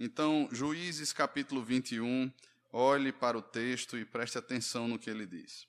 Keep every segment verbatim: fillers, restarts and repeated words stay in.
Então, Juízes capítulo vinte e um, olhe para o texto e preste atenção no que ele diz.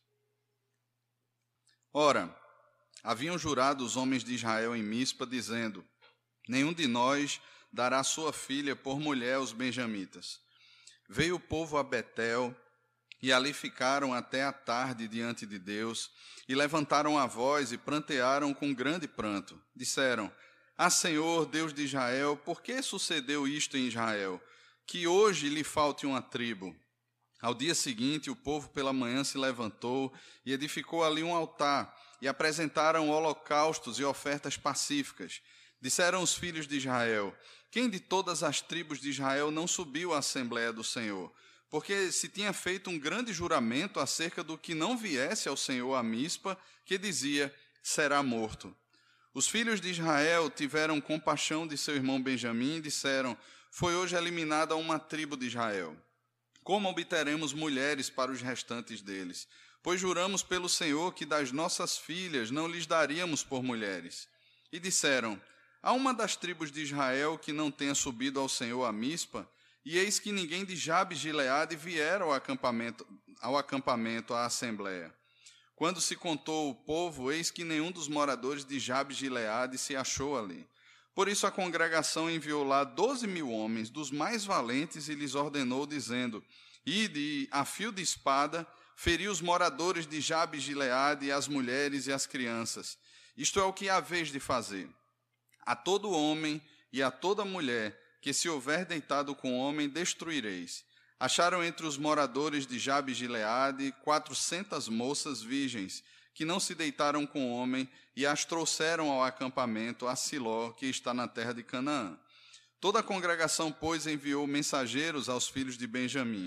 Ora, haviam jurado os homens de Israel em Mispa, dizendo: nenhum de nós dará sua filha por mulher aos benjamitas. Veio o povo a Betel, e ali ficaram até a tarde diante de Deus, e levantaram a voz e prantearam com grande pranto. Disseram: Ah, Senhor, Deus de Israel, por que sucedeu isto em Israel? Que hoje lhe falte uma tribo. Ao dia seguinte, o povo pela manhã se levantou e edificou ali um altar, e apresentaram holocaustos e ofertas pacíficas. Disseram os filhos de Israel: quem de todas as tribos de Israel não subiu à Assembleia do Senhor? Porque se tinha feito um grande juramento acerca do que não viesse ao Senhor a Mispa, que dizia: será morto. Os filhos de Israel tiveram compaixão de seu irmão Benjamim e disseram: foi hoje eliminada uma tribo de Israel. Como obteremos mulheres para os restantes deles? Pois juramos pelo Senhor que das nossas filhas não lhes daríamos por mulheres. E disseram: há uma das tribos de Israel que não tenha subido ao Senhor a Mispa, e eis que ninguém de Jabes de Gileade viera ao acampamento, ao acampamento, à assembleia. Quando se contou o povo, eis que nenhum dos moradores de Jabes de Gileade se achou ali. Por isso a congregação enviou lá doze mil homens, dos mais valentes, e lhes ordenou, dizendo: ide, a fio de espada, feri os moradores de Jabes de Gileade, e as mulheres e as crianças. Isto é o que há vez de fazer. A todo homem e a toda mulher que se houver deitado com homem, destruireis. Acharam entre os moradores de Jabes de Gileade quatrocentas moças virgens, que não se deitaram com homem, e as trouxeram ao acampamento a Siló, que está na terra de Canaã. Toda a congregação, pois, enviou mensageiros aos filhos de Benjamim,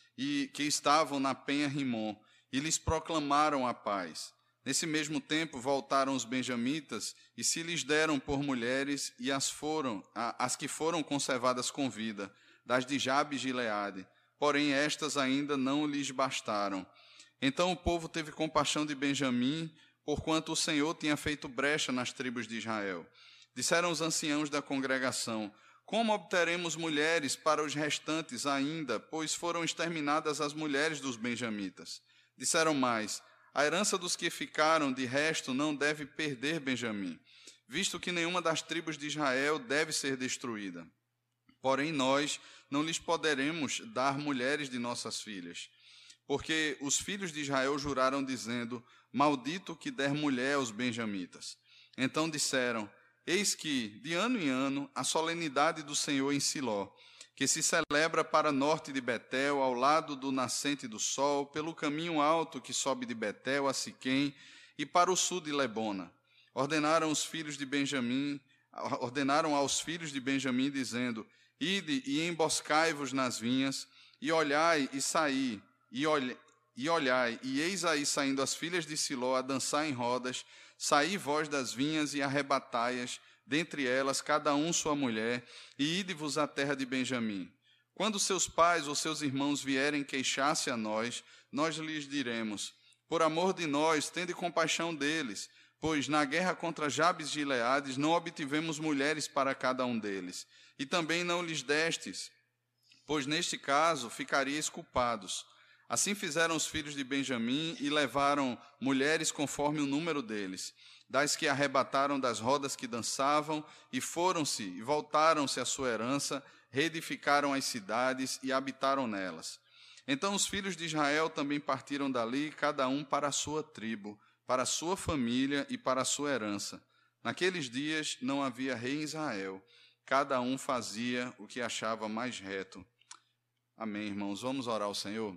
e que estavam na penha Rimom, e lhes proclamaram a paz. Nesse mesmo tempo voltaram os benjamitas e se lhes deram por mulheres, e as foram as que foram conservadas com vida, das de Jabes de Gileade, porém estas ainda não lhes bastaram. Então o povo teve compaixão de Benjamim, porquanto o Senhor tinha feito brecha nas tribos de Israel. Disseram os anciãos da congregação: como obteremos mulheres para os restantes ainda, pois foram exterminadas as mulheres dos benjamitas? Disseram mais: a herança dos que ficaram de resto não deve perder Benjamim, visto que nenhuma das tribos de Israel deve ser destruída. Porém nós não lhes poderemos dar mulheres de nossas filhas, porque os filhos de Israel juraram, dizendo: maldito que der mulher aos benjamitas. Então disseram: eis que, de ano em ano, a solenidade do Senhor em Siló, que se celebra para norte de Betel, ao lado do nascente do sol, pelo caminho alto que sobe de Betel a Siquém, e para o sul de Lebona. Ordenaram os filhos de Benjamim, ordenaram aos filhos de Benjamim, dizendo: ide e emboscai-vos nas vinhas, e olhai e saí, e, olhe, e olhai, e eis aí saindo as filhas de Siló a dançar em rodas, saí vós das vinhas e arrebatai-as, dentre elas cada um sua mulher, e ide-vos à terra de Benjamim. Quando seus pais ou seus irmãos vierem queixar-se a nós, nós lhes diremos: por amor de nós, tende compaixão deles, pois na guerra contra Jabes de Gileade não obtivemos mulheres para cada um deles, e também não lhes destes, pois neste caso ficaríeis culpados. Assim fizeram os filhos de Benjamim e levaram mulheres conforme o número deles, das que arrebataram das rodas que dançavam, e foram-se e voltaram-se à sua herança, reedificaram as cidades e habitaram nelas. Então os filhos de Israel também partiram dali, cada um para a sua tribo, para a sua família e para a sua herança. Naqueles dias não havia rei em Israel, cada um fazia o que achava mais reto. Amém, irmãos. Vamos orar ao Senhor?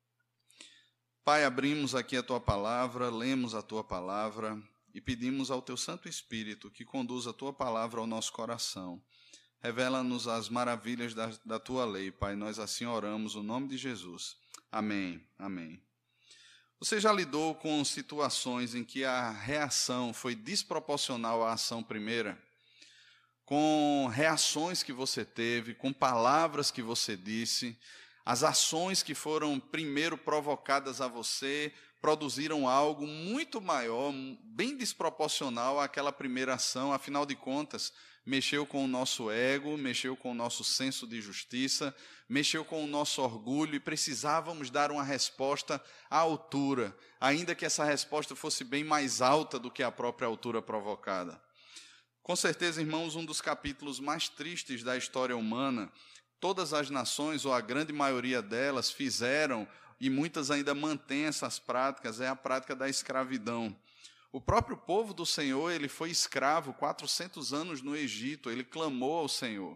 Pai, abrimos aqui a Tua palavra, lemos a Tua palavra e pedimos ao Teu Santo Espírito que conduza a Tua palavra ao nosso coração. Revela-nos as maravilhas da, da Tua lei, Pai. Nós assim oramos no nome de Jesus. Amém, amém. Você já lidou com situações em que a reação foi desproporcional à ação primeira? Com reações que você teve, com palavras que você disse, as ações que foram primeiro provocadas a você produziram algo muito maior, bem desproporcional àquela primeira ação. Afinal de contas, mexeu com o nosso ego, mexeu com o nosso senso de justiça, mexeu com o nosso orgulho e precisávamos dar uma resposta à altura, ainda que essa resposta fosse bem mais alta do que a própria altura provocada. Com certeza, irmãos, um dos capítulos mais tristes da história humana, todas as nações, ou a grande maioria delas, fizeram, e muitas ainda mantêm essas práticas, é a prática da escravidão. O próprio povo do Senhor, ele foi escravo quatrocentos anos no Egito, ele clamou ao Senhor.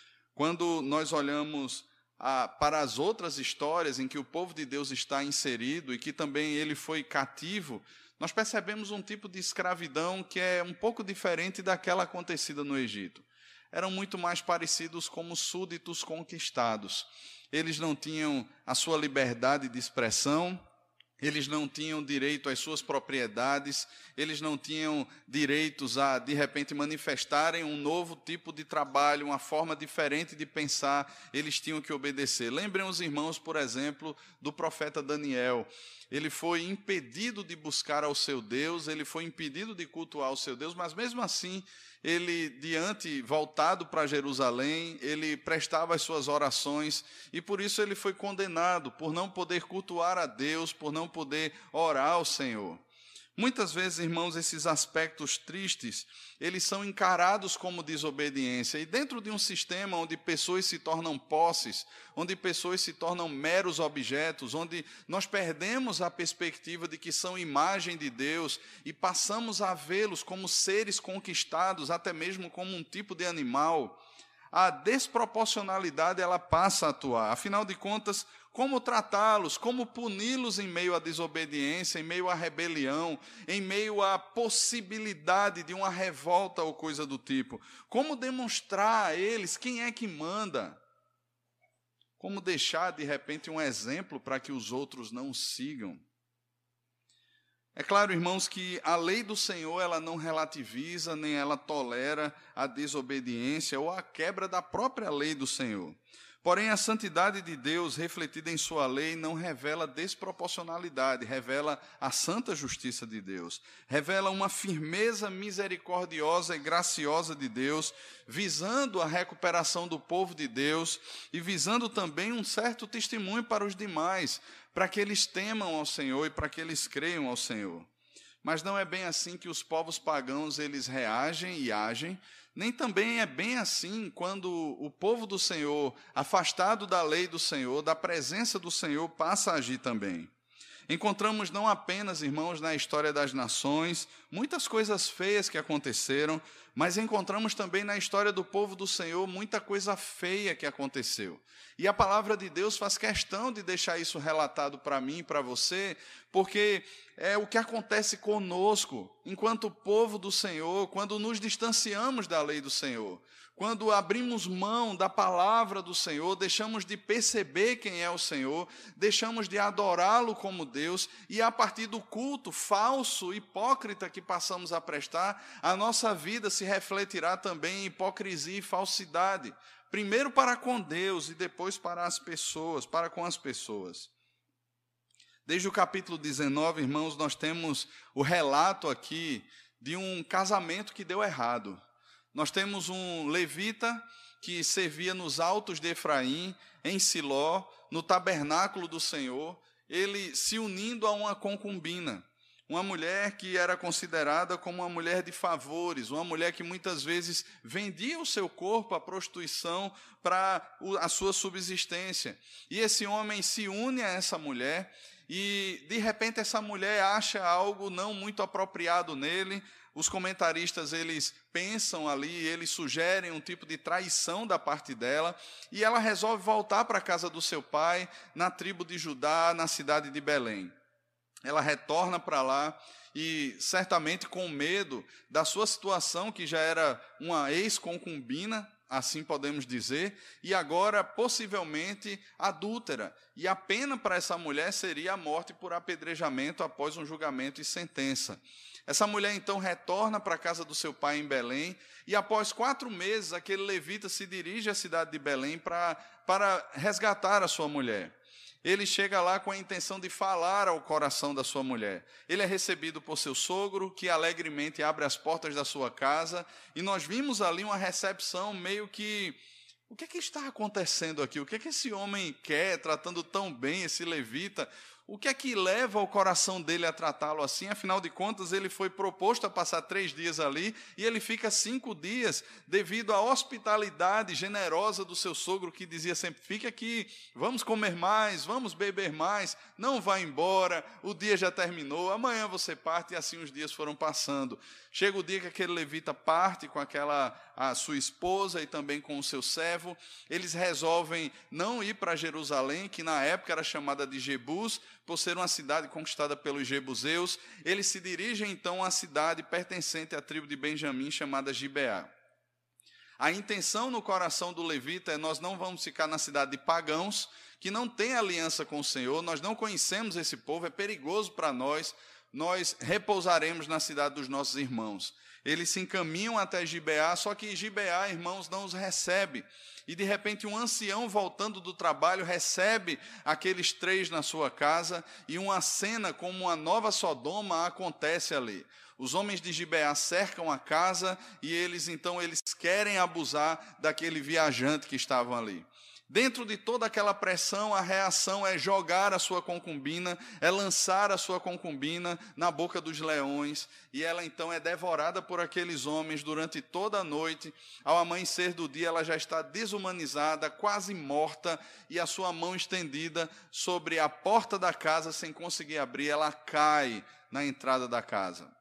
Quando nós olhamos ah, para as outras histórias em que o povo de Deus está inserido e que também ele foi cativo, nós percebemos um tipo de escravidão que é um pouco diferente daquela acontecida no Egito. Eram muito mais parecidos como súditos conquistados. Eles não tinham a sua liberdade de expressão, eles não tinham direito às suas propriedades, eles não tinham direitos a, de repente, manifestarem um novo tipo de trabalho, uma forma diferente de pensar, eles tinham que obedecer. Lembrem os irmãos, por exemplo, do profeta Daniel. Ele foi impedido de buscar ao seu Deus, ele foi impedido de cultuar ao seu Deus, mas mesmo assim, ele, diante, voltado para Jerusalém, ele prestava as suas orações, e por isso ele foi condenado, por não poder cultuar a Deus, por não poder orar ao Senhor. Muitas vezes, irmãos, esses aspectos tristes, eles são encarados como desobediência. E dentro de um sistema onde pessoas se tornam posses, onde pessoas se tornam meros objetos, onde nós perdemos a perspectiva de que são imagem de Deus e passamos a vê-los como seres conquistados, até mesmo como um tipo de animal, a desproporcionalidade ela passa a atuar. Afinal de contas, como tratá-los, como puni-los em meio à desobediência, em meio à rebelião, em meio à possibilidade de uma revolta ou coisa do tipo? Como demonstrar a eles quem é que manda? Como deixar, de repente, um exemplo para que os outros não sigam? É claro, irmãos, que a lei do Senhor ela não relativiza, nem ela tolera a desobediência ou a quebra da própria lei do Senhor. Porém, a santidade de Deus, refletida em sua lei, não revela desproporcionalidade, revela a santa justiça de Deus, revela uma firmeza misericordiosa e graciosa de Deus, visando a recuperação do povo de Deus e visando também um certo testemunho para os demais, para que eles temam ao Senhor e para que eles creiam ao Senhor. Mas não é bem assim que os povos pagãos eles reagem e agem, nem também é bem assim quando o povo do Senhor, afastado da lei do Senhor, da presença do Senhor, passa a agir também. Encontramos não apenas, irmãos, na história das nações, muitas coisas feias que aconteceram, mas encontramos também na história do povo do Senhor muita coisa feia que aconteceu. E a palavra de Deus faz questão de deixar isso relatado para mim e para você, porque é o que acontece conosco, enquanto povo do Senhor, quando nos distanciamos da lei do Senhor. Quando abrimos mão da palavra do Senhor, deixamos de perceber quem é o Senhor, deixamos de adorá-lo como Deus, e a partir do culto falso, hipócrita que passamos a prestar, a nossa vida se refletirá também em hipocrisia e falsidade, primeiro para com Deus e depois para as pessoas, para com as pessoas. Desde o capítulo dezenove, irmãos, nós temos o relato aqui de um casamento que deu errado. Nós temos um levita que servia nos altos de Efraim, em Siló, no tabernáculo do Senhor, ele se unindo a uma concubina, uma mulher que era considerada como uma mulher de favores, uma mulher que muitas vezes vendia o seu corpo à prostituição para a sua subsistência. E esse homem se une a essa mulher e, de repente, essa mulher acha algo não muito apropriado nele. Os comentaristas, eles pensam ali, eles sugerem um tipo de traição da parte dela, e ela resolve voltar para a casa do seu pai, na tribo de Judá, na cidade de Belém. Ela retorna para lá e, certamente com medo da sua situação, que já era uma ex-concubina, assim podemos dizer, e agora possivelmente adúltera. E a pena para essa mulher seria a morte por apedrejamento após um julgamento e sentença. Essa mulher então retorna para a casa do seu pai em Belém, e após quatro meses, aquele levita se dirige à cidade de Belém para, para resgatar a sua mulher. Ele chega lá com a intenção de falar ao coração da sua mulher. Ele é recebido por seu sogro, que alegremente abre as portas da sua casa, e nós vimos ali uma recepção meio que... O que é que está acontecendo aqui? O que é que esse homem quer, tratando tão bem esse levita? O que é que leva o coração dele a tratá-lo assim? Afinal de contas, ele foi proposto a passar três dias ali e ele fica cinco dias devido à hospitalidade generosa do seu sogro, que dizia sempre: fique aqui, vamos comer mais, vamos beber mais, não vá embora, o dia já terminou, amanhã você parte. E assim os dias foram passando. Chega o dia que aquele levita parte com aquela a sua esposa e também com o seu servo. Eles resolvem não ir para Jerusalém, que na época era chamada de Jebus, por ser uma cidade conquistada pelos jebuseus. Eles se dirigem então à cidade pertencente à tribo de Benjamim, chamada Gibeá. A intenção no coração do levita é: nós não vamos ficar na cidade de pagãos, que não tem aliança com o Senhor, nós não conhecemos esse povo, é perigoso para nós, nós repousaremos na cidade dos nossos irmãos. Eles se encaminham até Gibeá, só que Gibeá, irmãos, não os recebe. E de repente um ancião voltando do trabalho recebe aqueles três na sua casa, e uma cena como uma nova Sodoma acontece ali. Os homens de Gibeá cercam a casa e eles então eles querem abusar daquele viajante que estavam ali. Dentro de toda aquela pressão, a reação é jogar a sua concubina, é lançar a sua concubina na boca dos leões, e ela então é devorada por aqueles homens durante toda a noite. Ao amanhecer do dia, ela já está desumanizada, quase morta, e a sua mão estendida sobre a porta da casa sem conseguir abrir, ela cai na entrada da casa.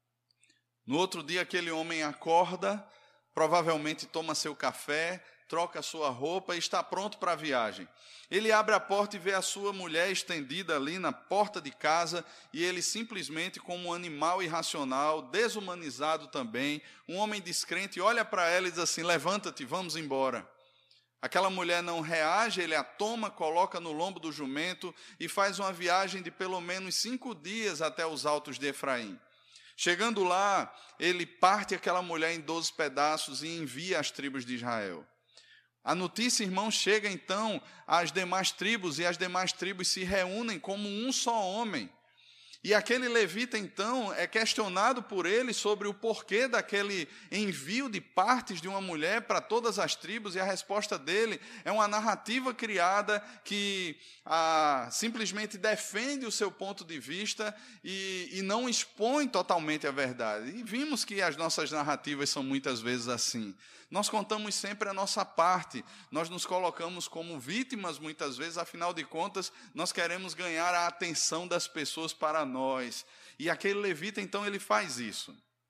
No outro dia, aquele homem acorda, provavelmente toma seu café, troca a sua roupa e está pronto para a viagem. Ele abre a porta e vê a sua mulher estendida ali na porta de casa, e ele simplesmente, como um animal irracional, desumanizado também, um homem descrente, olha para ela e diz assim: levanta-te, vamos embora. Aquela mulher não reage, ele a toma, coloca no lombo do jumento e faz uma viagem de pelo menos cinco dias até os altos de Efraim. Chegando lá, ele parte aquela mulher em doze pedaços e envia às tribos de Israel. A notícia, irmão, chega então às demais tribos, e as demais tribos se reúnem como um só homem. E aquele levita, então, é questionado por ele sobre o porquê daquele envio de partes de uma mulher para todas as tribos, e a resposta dele é uma narrativa criada que ah, simplesmente defende o seu ponto de vista e, e não expõe totalmente a verdade. E vimos que as nossas narrativas são muitas vezes assim. Nós contamos sempre a nossa parte, nós nos colocamos como vítimas muitas vezes, afinal de contas, nós queremos ganhar a atenção das pessoas para nós. E aquele levita, então, ele faz isso.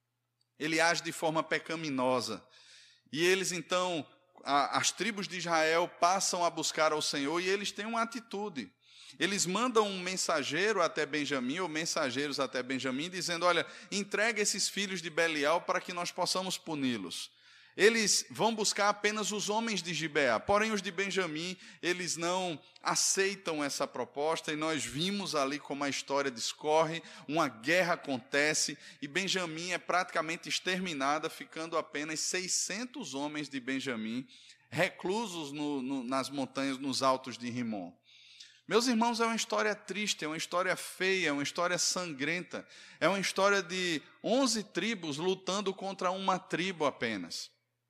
Ele age de forma pecaminosa. E eles, então, a, as tribos de Israel passam a buscar ao Senhor, e eles têm uma atitude. Eles mandam um mensageiro até Benjamim, ou mensageiros até Benjamim, dizendo: olha, entrega esses filhos de Belial para que nós possamos puni-los. Eles vão buscar apenas os homens de Gibeá, porém os de Benjamim, eles não aceitam essa proposta, e nós vimos ali como a história discorre, uma guerra acontece, e Benjamim é praticamente exterminada, ficando apenas seiscentos homens de Benjamim, reclusos no, no, nas montanhas, nos altos de Rimon. Meus irmãos, é uma história triste, é uma história feia, é uma história sangrenta, é uma história de onze tribos lutando contra uma tribo apenas.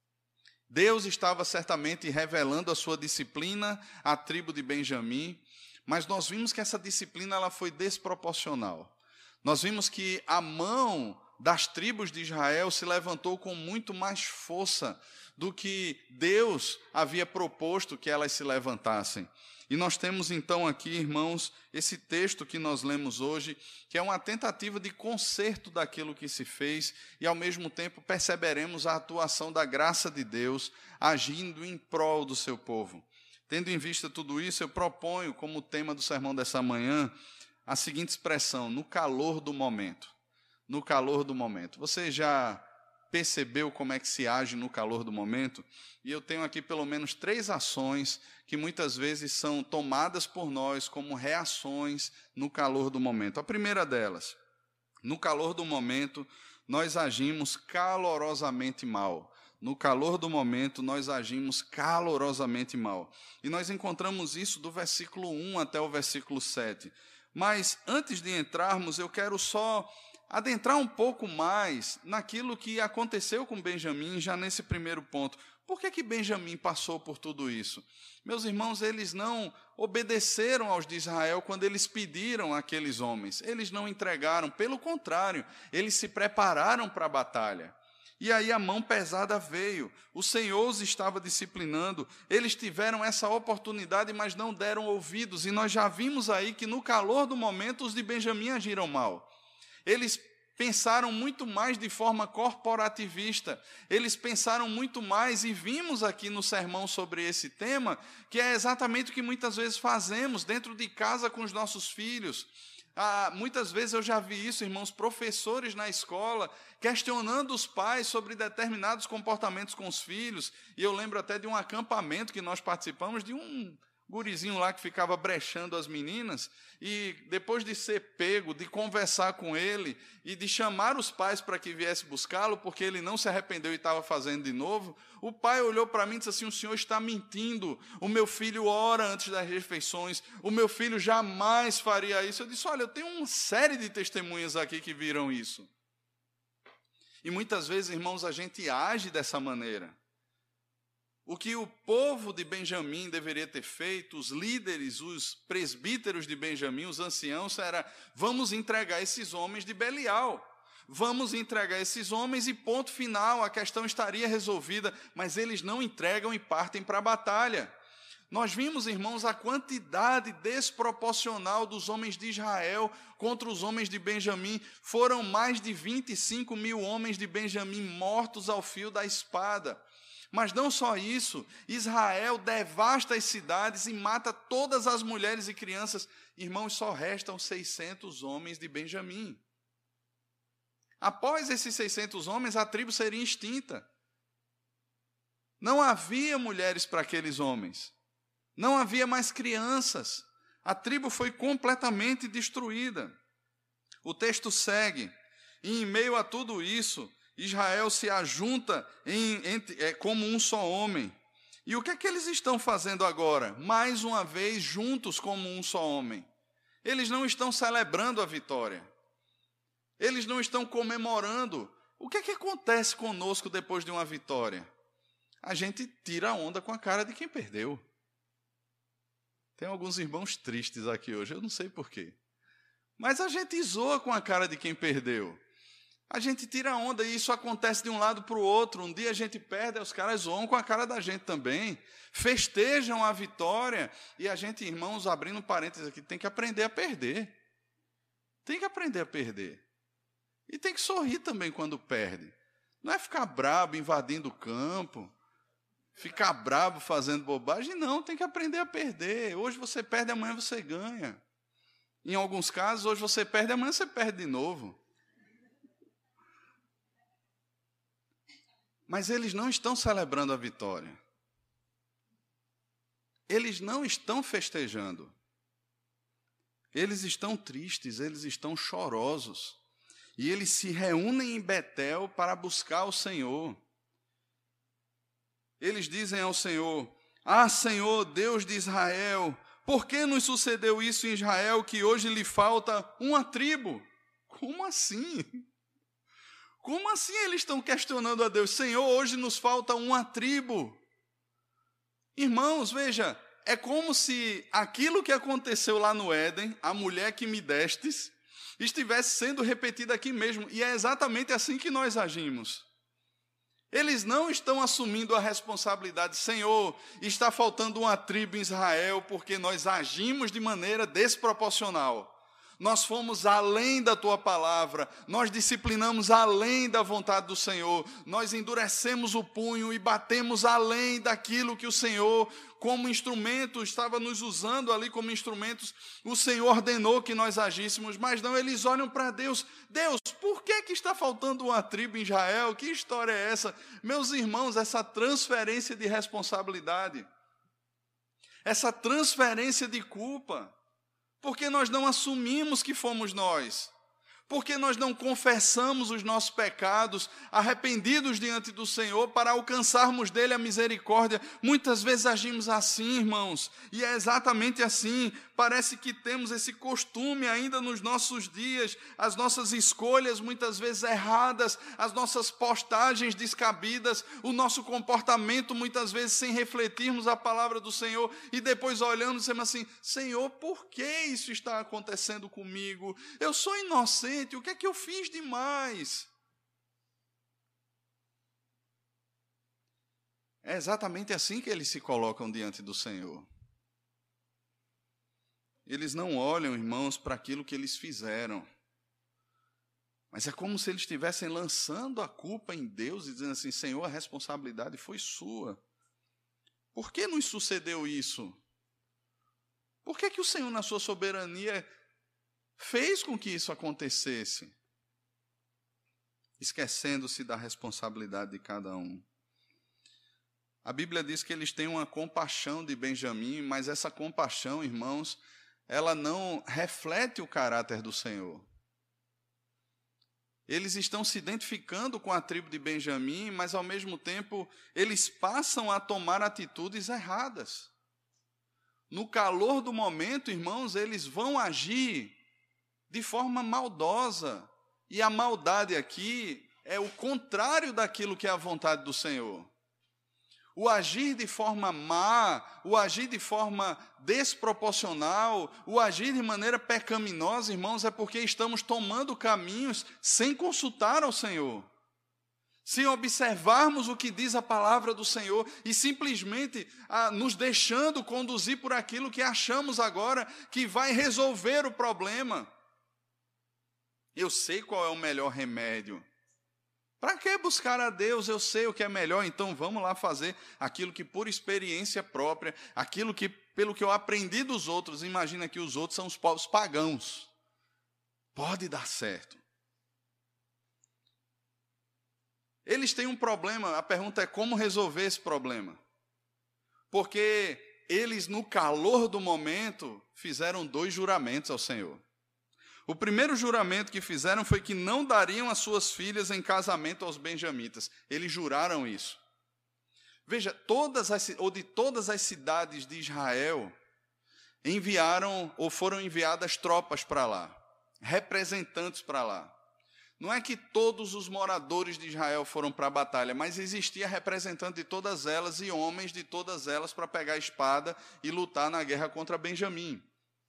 Deus estava certamente revelando a sua disciplina à tribo de Benjamim, mas nós vimos que essa disciplina ela foi desproporcional. Nós vimos que a mão das tribos de Israel se levantou com muito mais força do que Deus havia proposto que elas se levantassem. E nós temos então aqui, irmãos, esse texto que nós lemos hoje, que é uma tentativa de conserto daquilo que se fez, e ao mesmo tempo perceberemos a atuação da graça de Deus agindo em prol do seu povo. Tendo em vista tudo isso, eu proponho como tema do sermão dessa manhã a seguinte expressão: no calor do momento. No calor do momento. Você já percebeu como é que se age no calor do momento? E eu tenho aqui pelo menos três ações que muitas vezes são tomadas por nós como reações no calor do momento. A primeira delas, No calor do momento, nós agimos calorosamente mal. No calor do momento, nós agimos calorosamente mal. E nós encontramos isso do versículo um até o versículo sete. Mas, antes de entrarmos, eu quero só adentrar um pouco mais naquilo que aconteceu com Benjamim, já nesse primeiro ponto. Por que que Benjamim passou por tudo isso? Meus irmãos, eles não obedeceram aos de Israel quando eles pediram àqueles homens. Eles não entregaram, pelo contrário, eles se prepararam para a batalha. E aí a mão pesada veio, o Senhor os estava disciplinando, eles tiveram essa oportunidade, mas não deram ouvidos, e nós já vimos aí que no calor do momento os de Benjamim agiram mal. Eles pensaram muito mais de forma corporativista, eles pensaram muito mais, e vimos aqui no sermão sobre esse tema, que é exatamente o que muitas vezes fazemos dentro de casa com os nossos filhos. Ah, muitas vezes eu já vi isso, irmãos, professores na escola, questionando os pais sobre determinados comportamentos com os filhos, e eu lembro até de um acampamento que nós participamos, de um gurizinho lá que ficava brechando as meninas, e depois de ser pego, de conversar com ele, e de chamar os pais para que viesse buscá-lo, porque ele não se arrependeu e estava fazendo de novo, o pai olhou para mim e disse assim: o senhor está mentindo, o meu filho ora antes das refeições, o meu filho jamais faria isso. Eu disse: olha, eu tenho uma série de testemunhas aqui que viram isso. E muitas vezes, irmãos, a gente age dessa maneira. O que o povo de Benjamim deveria ter feito, os líderes, os presbíteros de Benjamim, os anciãos, era: vamos entregar esses homens de Belial. Vamos entregar esses homens e ponto final, a questão estaria resolvida. Mas eles não entregam e partem para a batalha. Nós vimos, irmãos, a quantidade desproporcional dos homens de Israel contra os homens de Benjamim. Foram mais de vinte e cinco mil homens de Benjamim mortos ao fio da espada. Mas não só isso, Israel devasta as cidades e mata todas as mulheres e crianças. Irmãos, só restam seiscentos homens de Benjamim. Após esses seiscentos homens, a tribo seria extinta. Não havia mulheres para aqueles homens. Não havia mais crianças. A tribo foi completamente destruída. O texto segue. E em meio a tudo isso, Israel se ajunta em, em, é, como um só homem. E o que é que eles estão fazendo agora? Mais uma vez, juntos como um só homem. Eles não estão celebrando a vitória. Eles não estão comemorando. O que é que acontece conosco depois de uma vitória? A gente tira a onda com a cara de quem perdeu. Tem alguns irmãos tristes aqui hoje, eu não sei porquê. Mas a gente zoa com a cara de quem perdeu. A gente tira a onda e isso acontece de um lado para o outro. Um dia a gente perde, os caras zoam com a cara da gente também. Festejam a vitória. E a gente, irmãos, abrindo parênteses aqui, tem que aprender a perder. Tem que aprender a perder. E tem que sorrir também quando perde. Não é ficar brabo invadindo o campo, ficar brabo fazendo bobagem, não. Tem que aprender a perder. Hoje você perde, amanhã você ganha. Em alguns casos, hoje você perde, amanhã você perde de novo. Mas eles não estão celebrando a vitória. Eles não estão festejando. Eles estão tristes, eles estão chorosos. E eles se reúnem em Betel para buscar o Senhor. Eles dizem ao Senhor: ah, Senhor, Deus de Israel, por que nos sucedeu isso em Israel, que hoje lhe falta uma tribo? Como assim? Como assim eles estão questionando a Deus? Senhor, hoje nos falta uma tribo. Irmãos, veja, é como se aquilo que aconteceu lá no Éden, a mulher que me destes, estivesse sendo repetido aqui mesmo. E é exatamente assim que nós agimos. Eles não estão assumindo a responsabilidade. Senhor, está faltando uma tribo em Israel porque nós agimos de maneira desproporcional. Nós fomos além da tua palavra, nós disciplinamos além da vontade do Senhor, nós endurecemos o punho e batemos além daquilo que o Senhor, como instrumento, estava nos usando ali como instrumentos, o Senhor ordenou que nós agíssemos, mas não, eles olham para Deus: Deus, por que que está faltando uma tribo em Israel? Que história é essa? Meus irmãos, essa transferência de responsabilidade, essa transferência de culpa, porque nós não assumimos que fomos nós. Porque nós não confessamos os nossos pecados, arrependidos diante do Senhor, para alcançarmos dele a misericórdia. Muitas vezes agimos assim, irmãos, e é exatamente assim. Parece que temos esse costume ainda nos nossos dias, as nossas escolhas muitas vezes erradas, as nossas postagens descabidas, o nosso comportamento muitas vezes sem refletirmos a palavra do Senhor, e depois olhando e dizendo assim: Senhor, por que isso está acontecendo comigo? Eu sou inocente. O que é que eu fiz demais? É exatamente assim que eles se colocam diante do Senhor. Eles não olham, irmãos, para aquilo que eles fizeram. Mas é como se eles estivessem lançando a culpa em Deus e dizendo assim: Senhor, a responsabilidade foi sua. Por que nos sucedeu isso? Por que que o Senhor, na sua soberania, fez com que isso acontecesse? Esquecendo-se da responsabilidade de cada um. A Bíblia diz que eles têm uma compaixão de Benjamim, mas essa compaixão, irmãos, ela não reflete o caráter do Senhor. Eles estão se identificando com a tribo de Benjamim, mas ao mesmo tempo eles passam a tomar atitudes erradas. No calor do momento, irmãos, eles vão agir de forma maldosa. E a maldade aqui é o contrário daquilo que é a vontade do Senhor. O agir de forma má, o agir de forma desproporcional, o agir de maneira pecaminosa, irmãos, é porque estamos tomando caminhos sem consultar ao Senhor, sem observarmos o que diz a palavra do Senhor e simplesmente ah, nos deixando conduzir por aquilo que achamos agora que vai resolver o problema. Eu sei qual é o melhor remédio. Para que buscar a Deus? Eu sei o que é melhor, então vamos lá fazer aquilo que por experiência própria, aquilo que pelo que eu aprendi dos outros, imagina que os outros são os povos pagãos. Pode dar certo. Eles têm um problema, a pergunta é como resolver esse problema. Porque eles, no calor do momento, fizeram dois juramentos ao Senhor. O primeiro juramento que fizeram foi que não dariam as suas filhas em casamento aos benjamitas. Eles juraram isso. Veja, todas as, ou de todas as cidades de Israel, enviaram ou foram enviadas tropas para lá, representantes para lá. Não é que todos os moradores de Israel foram para a batalha, mas existia representante de todas elas e homens de todas elas para pegar a espada e lutar na guerra contra Benjamim.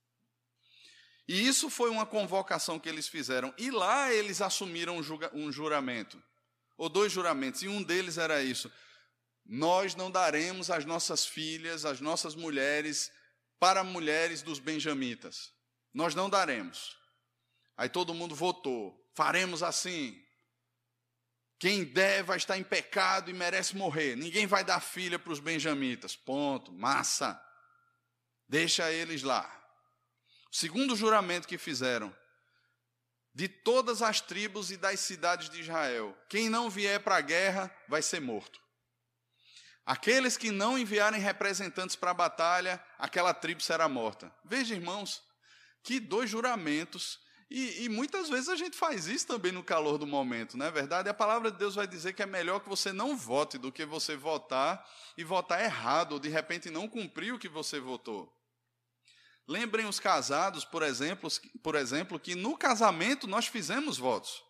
E isso foi uma convocação que eles fizeram. E lá eles assumiram um juramento, ou dois juramentos, e um deles era isso: nós não daremos as nossas filhas, as nossas mulheres, para mulheres dos benjamitas. Nós não daremos. Aí todo mundo votou: faremos assim. Quem der vai estar em pecado e merece morrer. Ninguém vai dar filha para os benjamitas. Ponto. Massa. Deixa eles lá. O segundo juramento que fizeram: de todas as tribos e das cidades de Israel, quem não vier para a guerra vai ser morto. Aqueles que não enviarem representantes para a batalha, aquela tribo será morta. Veja, irmãos, que dois juramentos. E, e muitas vezes a gente faz isso também no calor do momento, não é verdade? A palavra de Deus vai dizer que é melhor que você não vote do que você votar e votar errado, ou de repente não cumprir o que você votou. Lembrem os casados, por exemplo, por exemplo, que no casamento nós fizemos votos.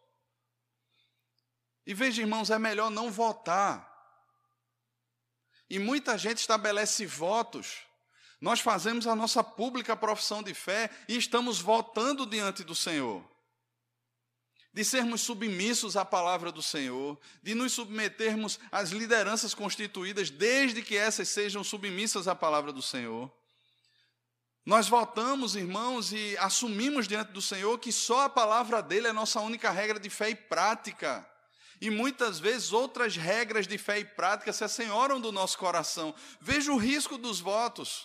E veja, irmãos, é melhor não votar. E muita gente estabelece votos. Nós fazemos a nossa pública profissão de fé e estamos votando diante do Senhor. De sermos submissos à palavra do Senhor, de nos submetermos às lideranças constituídas, desde que essas sejam submissas à palavra do Senhor. Nós votamos, irmãos, e assumimos diante do Senhor que só a palavra dele é a nossa única regra de fé e prática. E muitas vezes outras regras de fé e prática se assenhoram do nosso coração. Veja o risco dos votos.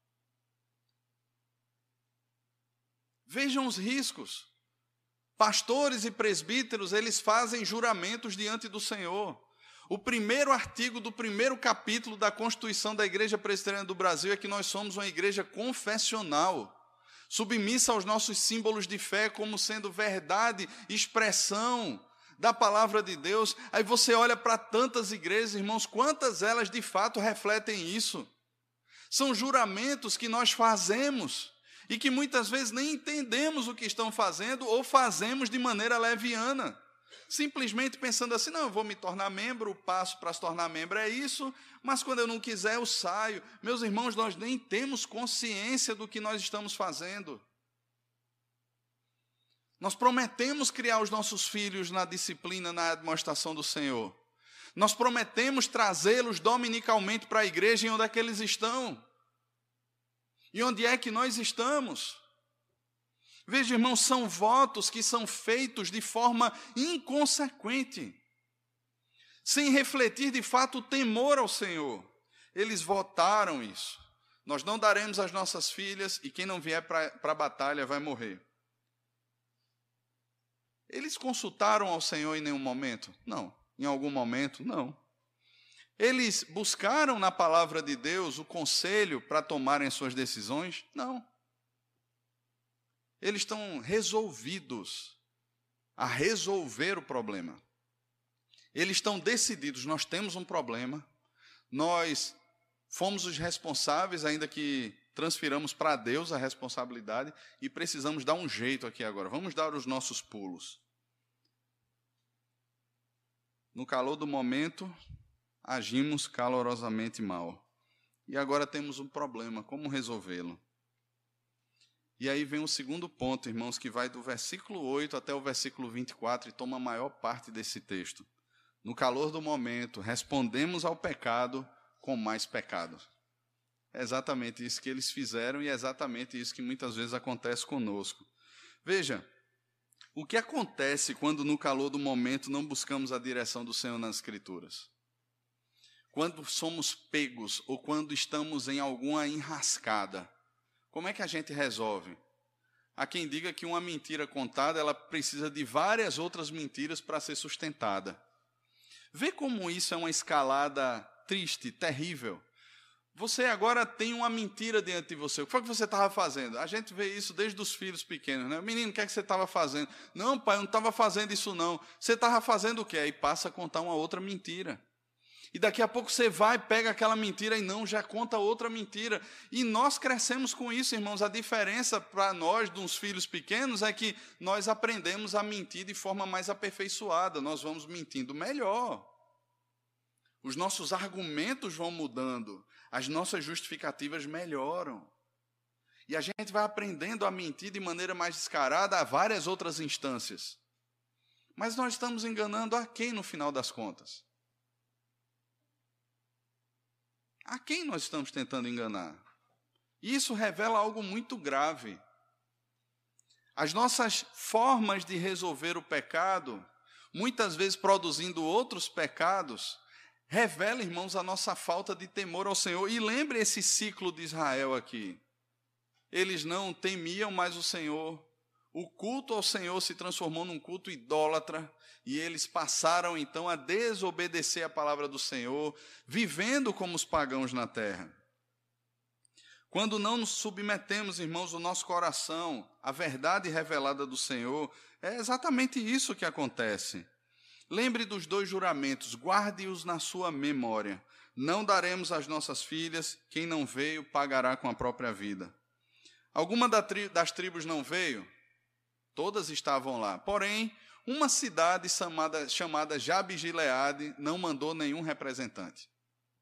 Vejam os riscos. Pastores e presbíteros, eles fazem juramentos diante do Senhor. O primeiro artigo do primeiro capítulo da Constituição da Igreja Presbiteriana do Brasil é que nós somos uma igreja confessional. submissa aos nossos símbolos de fé como sendo verdade, expressão da palavra de Deus. Aí você olha para tantas igrejas, irmãos, quantas elas de fato refletem isso? São juramentos que nós fazemos e que muitas vezes nem entendemos o que estão fazendo ou fazemos de maneira leviana. Simplesmente pensando assim, não, eu vou me tornar membro, o passo para se tornar membro é isso, mas quando eu não quiser eu saio. Meus irmãos, nós nem temos consciência do que nós estamos fazendo. Nós prometemos criar os nossos filhos na disciplina, na admoestação do Senhor. Nós prometemos trazê-los dominicalmente para a igreja e onde é que eles estão. E onde é que nós estamos? Veja, irmãos, são votos que são feitos de forma inconsequente, sem refletir de fato o temor ao Senhor. Eles votaram isso. Nós não daremos as nossas filhas e quem não vier para a batalha vai morrer. Eles consultaram ao Senhor em nenhum momento? Não. Em algum momento? Não. Eles buscaram na palavra de Deus o conselho para tomarem suas decisões? Não. Eles estão resolvidos a resolver o problema. Eles estão decididos, nós temos um problema, nós fomos os responsáveis, ainda que transfiramos para Deus a responsabilidade, e precisamos dar um jeito aqui agora, vamos dar os nossos pulos. No calor do momento, agimos calorosamente mal. E agora temos um problema, como resolvê-lo? E aí vem o segundo ponto, irmãos, que vai do versículo oito até o versículo vinte e quatro e toma a maior parte desse texto. No calor do momento, respondemos ao pecado com mais pecado. É exatamente isso que eles fizeram e é exatamente isso que muitas vezes acontece conosco. Veja, o que acontece quando no calor do momento não buscamos a direção do Senhor nas Escrituras? Quando somos pegos ou quando estamos em alguma enrascada, como é que a gente resolve? Há quem diga que uma mentira contada, ela precisa de várias outras mentiras para ser sustentada. Vê como isso é uma escalada triste, terrível. Você agora tem uma mentira diante de você. O que foi que você estava fazendo? A gente vê isso desde os filhos pequenos, né? Menino, o que é que você estava fazendo? Não, pai, eu não estava fazendo isso não. Você estava fazendo o quê? Aí passa a contar uma outra mentira. E daqui a pouco você vai, pega aquela mentira e não, já conta outra mentira. E nós crescemos com isso, irmãos. A diferença para nós, de uns filhos pequenos, é que nós aprendemos a mentir de forma mais aperfeiçoada. Nós vamos mentindo melhor. Os nossos argumentos vão mudando. As nossas justificativas melhoram. E a gente vai aprendendo a mentir de maneira mais descarada a várias outras instâncias. Mas nós estamos enganando a quem no final das contas? A quem nós estamos tentando enganar? Isso revela algo muito grave. As nossas formas de resolver o pecado, muitas vezes produzindo outros pecados, revela, irmãos, a nossa falta de temor ao Senhor. E lembre esse ciclo de Israel aqui. Eles não temiam mais o Senhor. O culto ao Senhor se transformou num culto idólatra e eles passaram então a desobedecer a palavra do Senhor, vivendo como os pagãos na terra. Quando não nos submetemos, irmãos, o nosso coração à verdade revelada do Senhor, é exatamente isso que acontece. Lembre dos dois juramentos, guarde-os na sua memória. Não daremos às nossas filhas, quem não veio pagará com a própria vida. Alguma das tribos não veio? Todas estavam lá. Porém, uma cidade chamada, chamada Jabe-Gileade não mandou nenhum representante.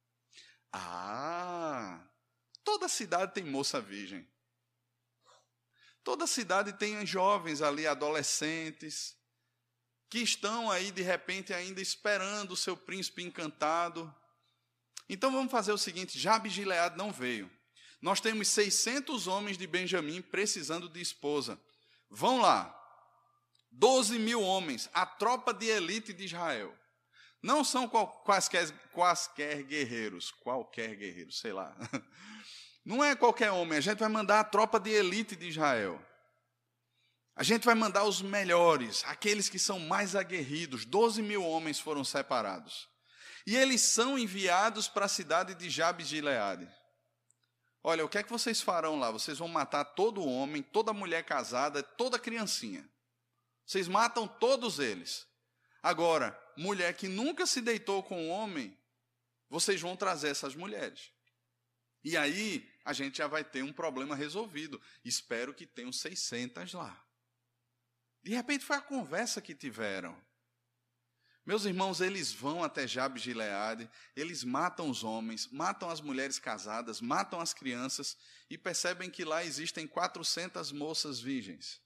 Ah, toda cidade tem moça virgem. Toda cidade tem jovens ali, adolescentes, que estão aí, de repente, ainda esperando o seu príncipe encantado. Então, vamos fazer o seguinte, Jabe-Gileade não veio. Nós temos seiscentos homens de Benjamim precisando de esposa. Vão lá, doze mil homens, a tropa de elite de Israel. Não são qual, quaisquer, quaisquer guerreiros, qualquer guerreiro, sei lá. Não é qualquer homem, a gente vai mandar a tropa de elite de Israel. A gente vai mandar os melhores, aqueles que são mais aguerridos. doze mil homens foram separados. E eles são enviados para a cidade de Jabe-Gileade. olha, o que é que vocês farão lá? Vocês vão matar todo homem, toda mulher casada, toda criancinha. Vocês matam todos eles. Agora, mulher que nunca se deitou com um homem, vocês vão trazer essas mulheres. E aí, a gente já vai ter um problema resolvido. Espero que tenham seiscentas lá. De repente, foi a conversa que tiveram. Meus irmãos, eles vão até Jabes de Gileade, eles matam os homens, matam as mulheres casadas, matam as crianças e percebem que lá existem quatrocentas moças virgens.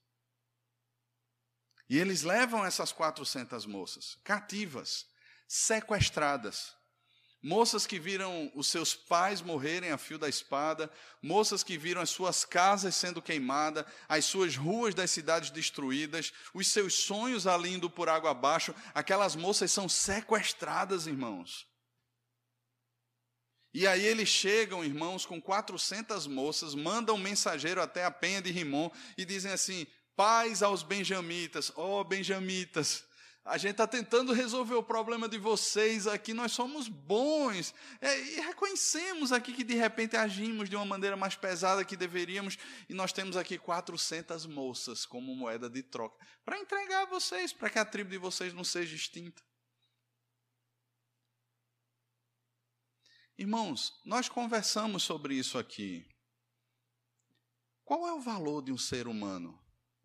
E eles levam essas quatrocentas moças, cativas, sequestradas. Moças que viram os seus pais morrerem a fio da espada, moças que viram as suas casas sendo queimadas, as suas ruas das cidades destruídas, os seus sonhos ali indo por água abaixo, aquelas moças são sequestradas, irmãos. E aí eles chegam, irmãos, com quatrocentas moças, mandam um mensageiro até a penha de Rimom e dizem assim, paz aos benjamitas, ó oh, benjamitas, a gente está tentando resolver o problema de vocês aqui, nós somos bons. É, e reconhecemos aqui que de repente agimos de uma maneira mais pesada que deveríamos, e nós temos aqui quatrocentas moças como moeda de troca, para entregar a vocês, para que a tribo de vocês não seja extinta. Irmãos, nós conversamos sobre isso aqui. Qual é o valor de um ser humano?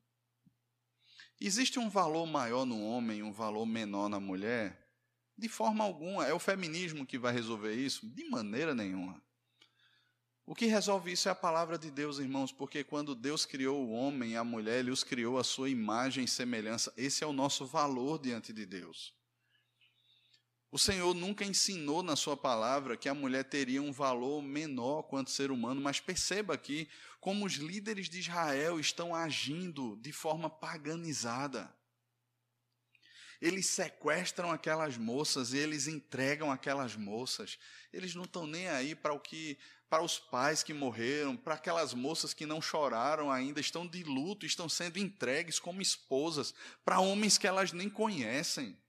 Existe um valor maior no homem e um valor menor na mulher? De forma alguma. É o feminismo que vai resolver isso? De maneira nenhuma. O que resolve isso é a palavra de Deus, irmãos, porque quando Deus criou o homem e a mulher, Ele os criou à sua imagem e semelhança. Esse é o nosso valor diante de Deus. O Senhor nunca ensinou na sua palavra que a mulher teria um valor menor quanto ser humano, mas perceba aqui como os líderes de Israel estão agindo de forma paganizada. Eles sequestram aquelas moças e eles entregam aquelas moças. Eles não estão nem aí para o que, para os pais que morreram, para aquelas moças que não choraram ainda, estão de luto, estão sendo entregues como esposas para homens que elas nem conhecem.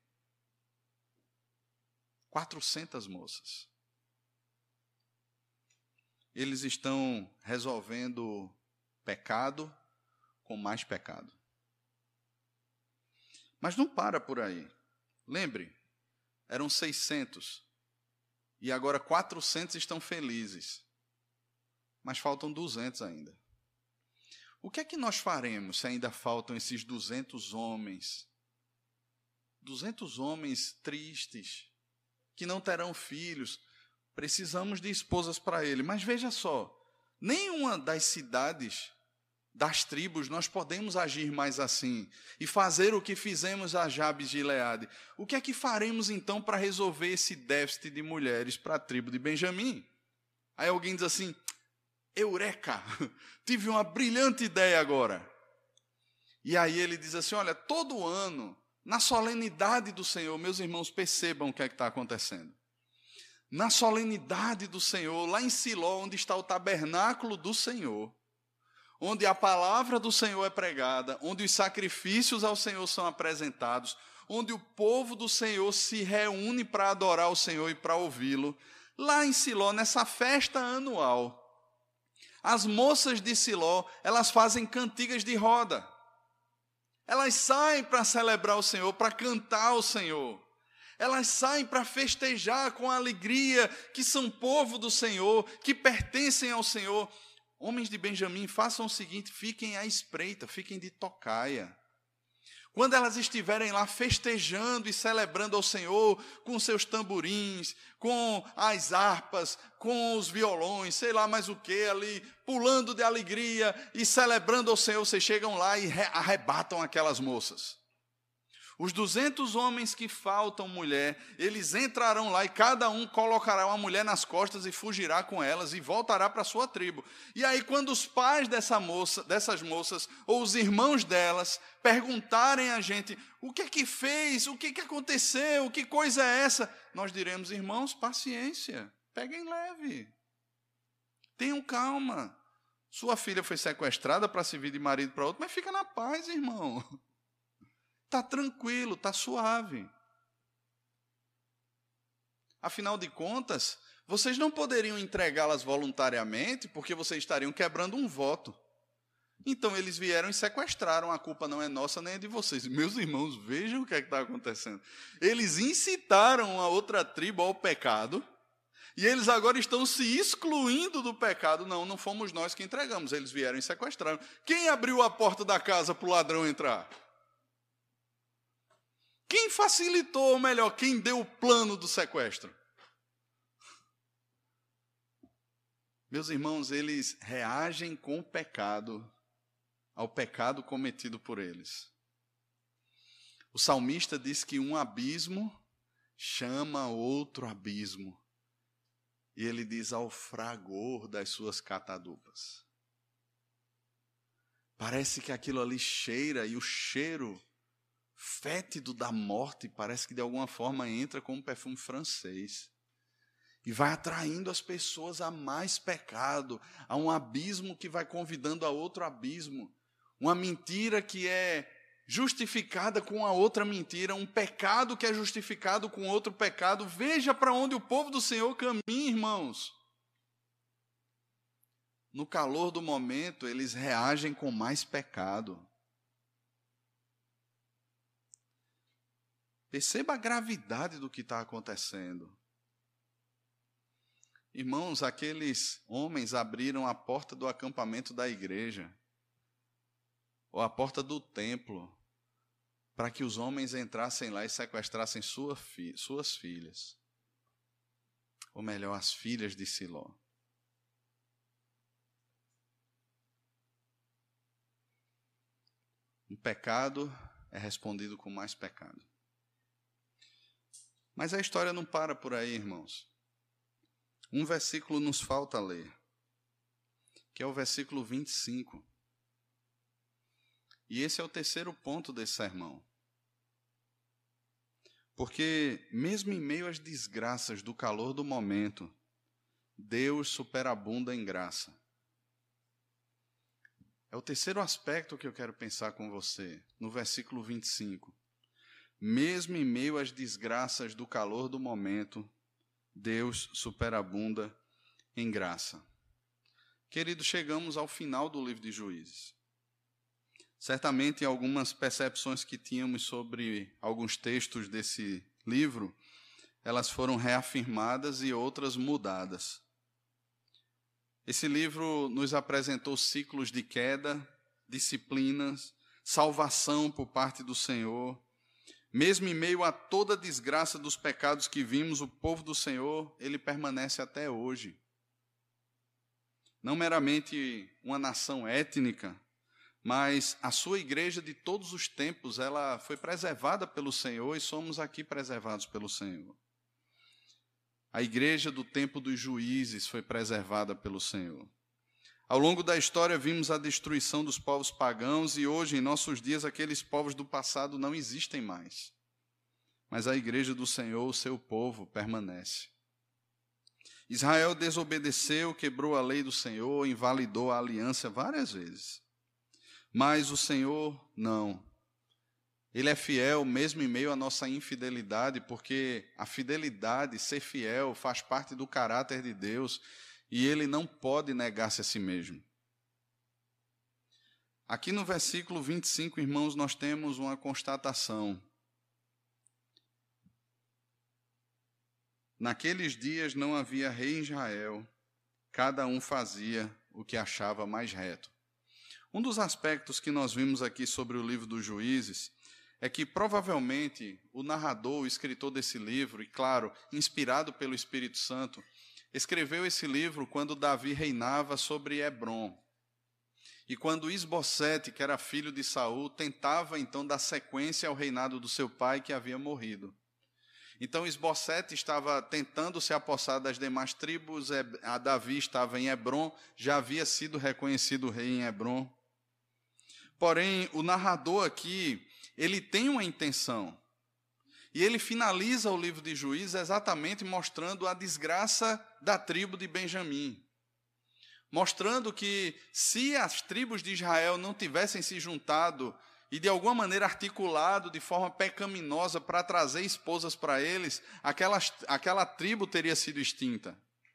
quatrocentas moças. Eles estão resolvendo pecado com mais pecado. Mas não para por aí. Lembre, eram seiscentos. E agora quatrocentos estão felizes. Mas faltam duzentos ainda. O que é que nós faremos se ainda faltam esses duzentos homens? duzentos homens tristes, que não terão filhos, precisamos de esposas para ele. Mas veja só, nenhuma das cidades, das tribos, nós podemos agir mais assim e fazer o que fizemos a Jabes de Gileade. O que é que faremos então para resolver esse déficit de mulheres para a tribo de Benjamim? Aí alguém diz assim, eureka, tive uma brilhante ideia agora. E aí ele diz assim, olha, todo ano, na solenidade do Senhor, meus irmãos, percebam o que é que está acontecendo. Na solenidade do Senhor, lá em Siló, onde está o tabernáculo do Senhor, onde a palavra do Senhor é pregada, onde os sacrifícios ao Senhor são apresentados, onde o povo do Senhor se reúne para adorar o Senhor e para ouvi-lo, lá em Siló, nessa festa anual, as moças de Siló, elas fazem cantigas de roda. Elas saem para celebrar o Senhor, para cantar ao Senhor. Elas saem para festejar com alegria que são povo do Senhor, que pertencem ao Senhor. Homens de Benjamim, façam o seguinte, fiquem à espreita, fiquem de tocaia. Quando elas estiverem lá festejando e celebrando ao Senhor com seus tamborins, com as harpas, com os violões, sei lá mais o que ali, pulando de alegria e celebrando ao Senhor, vocês chegam lá e arrebatam aquelas moças. Os duzentos homens que faltam mulher, eles entrarão lá e cada um colocará uma mulher nas costas e fugirá com elas e voltará para a sua tribo. E aí quando os pais dessa moça, dessas moças ou os irmãos delas perguntarem a gente o que é que fez, o que é que aconteceu, que coisa é essa? Nós diremos, irmãos, paciência, peguem leve, tenham calma. Sua filha foi sequestrada para servir de marido para outro, mas fica na paz, irmão. Está tranquilo, está suave. Afinal de contas, vocês não poderiam entregá-las voluntariamente, porque vocês estariam quebrando um voto. Então eles vieram e sequestraram, a culpa não é nossa nem é de vocês. Meus irmãos, vejam o que é que está acontecendo. Eles incitaram a outra tribo ao pecado, e eles agora estão se excluindo do pecado. Não, não fomos nós que entregamos, eles vieram e sequestraram. Quem abriu a porta da casa para o ladrão entrar? Quem facilitou, ou melhor, quem deu o plano do sequestro? Meus irmãos, eles reagem com o pecado, ao pecado cometido por eles. O salmista diz que um abismo chama outro abismo. E ele diz ao fragor das suas catadupas. Parece que aquilo ali cheira, e o cheiro fétido da morte parece que de alguma forma entra como um perfume francês. E vai atraindo as pessoas a mais pecado, a um abismo que vai convidando a outro abismo. Uma mentira que é justificada com a outra mentira, um pecado que é justificado com outro pecado. Veja para onde o povo do Senhor caminha, irmãos. No calor do momento, eles reagem com mais pecado. Perceba a gravidade do que está acontecendo. Irmãos, aqueles homens abriram a porta do acampamento da igreja, ou a porta do templo, para que os homens entrassem lá e sequestrassem sua fi- suas filhas. Ou melhor, as filhas de Siló. Um pecado é respondido com mais pecado. Mas a história não para por aí, irmãos. Um versículo nos falta ler, que é o versículo vinte e cinco. E esse é o terceiro ponto desse sermão. Porque, mesmo em meio às desgraças do calor do momento, Deus superabunda em graça. É o terceiro aspecto que eu quero pensar com você, no versículo vinte e cinco. Mesmo em meio às desgraças do calor do momento, Deus superabunda em graça. Queridos, chegamos ao final do livro de Juízes. Certamente, algumas percepções que tínhamos sobre alguns textos desse livro, elas foram reafirmadas e outras mudadas. Esse livro nos apresentou ciclos de queda, disciplinas, salvação por parte do Senhor. Mesmo em meio a toda a desgraça dos pecados que vimos, o povo do Senhor, ele permanece até hoje. Não meramente uma nação étnica, mas a sua igreja de todos os tempos, ela foi preservada pelo Senhor e somos aqui preservados pelo Senhor. A igreja do tempo dos juízes foi preservada pelo Senhor. Ao longo da história vimos a destruição dos povos pagãos e hoje, em nossos dias, aqueles povos do passado não existem mais. Mas a igreja do Senhor, o seu povo, permanece. Israel desobedeceu, quebrou a lei do Senhor, invalidou a aliança várias vezes. Mas o Senhor não. Ele é fiel mesmo em meio à nossa infidelidade, porque a fidelidade, ser fiel, faz parte do caráter de Deus e ele não pode negar-se a si mesmo. Aqui no versículo vinte e cinco, irmãos, nós temos uma constatação. Naqueles dias não havia rei em Israel, cada um fazia o que achava mais reto. Um dos aspectos que nós vimos aqui sobre o livro dos Juízes é que provavelmente o narrador, o escritor desse livro, e claro, inspirado pelo Espírito Santo, escreveu esse livro quando Davi reinava sobre Hebrom. E quando Isbosete, que era filho de Saul, tentava então dar sequência ao reinado do seu pai que havia morrido. Então Isbosete estava tentando se apossar das demais tribos, a Davi estava em Hebrom, já havia sido reconhecido rei em Hebrom. Porém, o narrador aqui, ele tem uma intenção. E ele finaliza o livro de Juízes exatamente mostrando a desgraça da tribo de Benjamim. Mostrando que se as tribos de Israel não tivessem se juntado e de alguma maneira articulado de forma pecaminosa para trazer esposas para eles, aquela, aquela tribo teria sido extinta.